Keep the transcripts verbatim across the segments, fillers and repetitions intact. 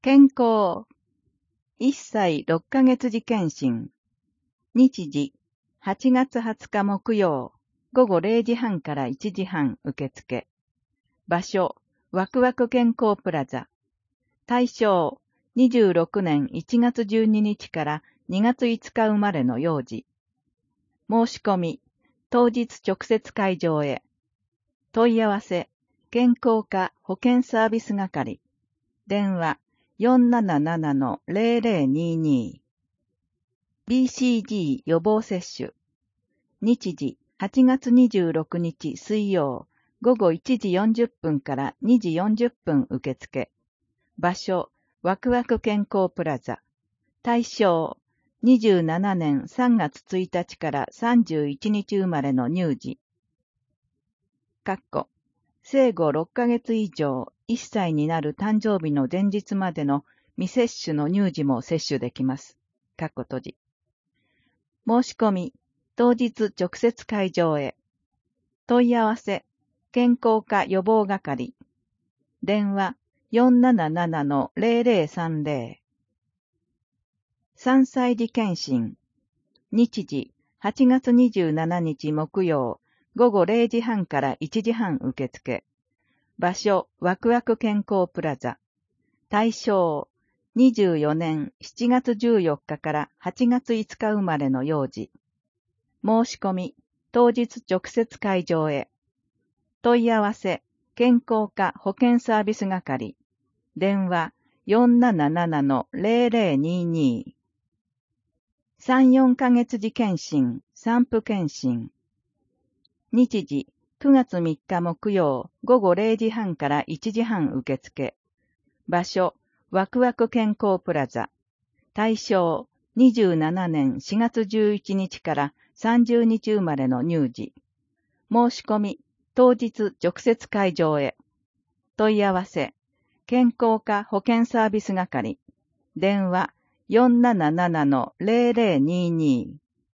健康。いっさいろっかげつ時検診。日時、はちがつはつか木曜、ごごれいじはんからいちじはん受付。場所、ワクワク健康プラザ。対象、にじゅうろくねんいちがつじゅうににちからにがついつか生まれの幼児。申し込み、当日直接会場へ。問い合わせ、健康課保健サービス係。電話、よんななななのぜろぜろにに。ビーシージー 予防接種。日時、はちがつにじゅうろくにち水曜、ごごいちじよんじゅっぷんからにじよんじゅっぷん受付。場所、ワクワク健康プラザ。対象、にじゅうななねんさんがつついたちからさんじゅういちにち生まれの乳児。かっこ生後ろっかげつ以上、いっさいになる誕生日の前日までの未接種の乳児も接種できます。かっこ閉じ。申し込み、当日直接会場へ。問い合わせ、健康課予防係。電話、よんななななのぜろぜろさんぜろ。さんさい児検診。日時、はちがつにじゅうしちにち木曜、ごごれいじはんからいちじはん受付。場所、ワクワク健康プラザ。対象、にじゅうよねんしちがつじゅうよっかからはちがついつか生まれの幼児。申し込み、当日直接会場へ。問い合わせ、健康課保健サービス係。電話、よんななななのぜろぜろにに。さん、よんかげつ児検診、産婦検診。日時、くがつみっか木曜、ごごれいじはんからいちじはん受付。場所、ワクワク健康プラザ。対象、にじゅうななねんしがつじゅういちにちからさんじゅうにち生まれの乳児。申し込み、当日直接会場へ。問い合わせ、健康課保健サービス係。電話、よんななななのぜろぜろにに。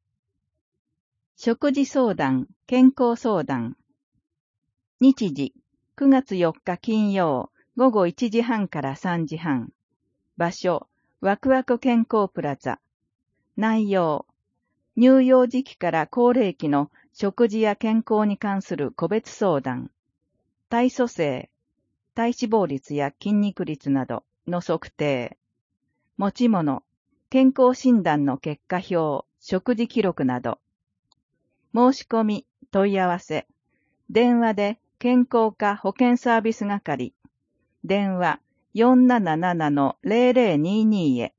食事相談、健康相談。日時、くがつよっか金曜、ごごいちじはんからさんじはん。場所、ワクワク健康プラザ。内容、乳幼児期から高齢期の食事や健康に関する個別相談。体組成、体脂肪率や筋肉率などの測定。持ち物、健康診断の結果表、食事記録など。申し込み、問い合わせ。電話で健康課保健サービス係。電話、よんななななのぜろぜろににへ。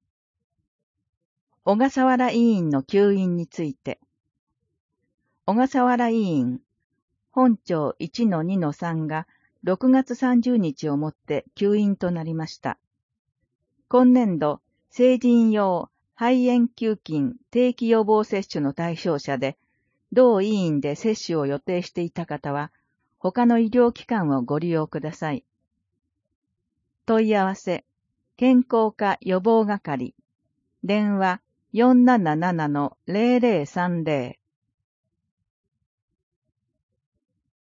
小笠原委員の休院について。小笠原委員、本庁 いちのにのさん がろくがつさんじゅうにちをもって休院となりました。今年度、成人用肺炎球菌定期予防接種の対象者で、同委員で接種を予定していた方は、他の医療機関をご利用ください。問い合わせ、健康課予防係。電話、よんななななのぜろぜろさんぜろ。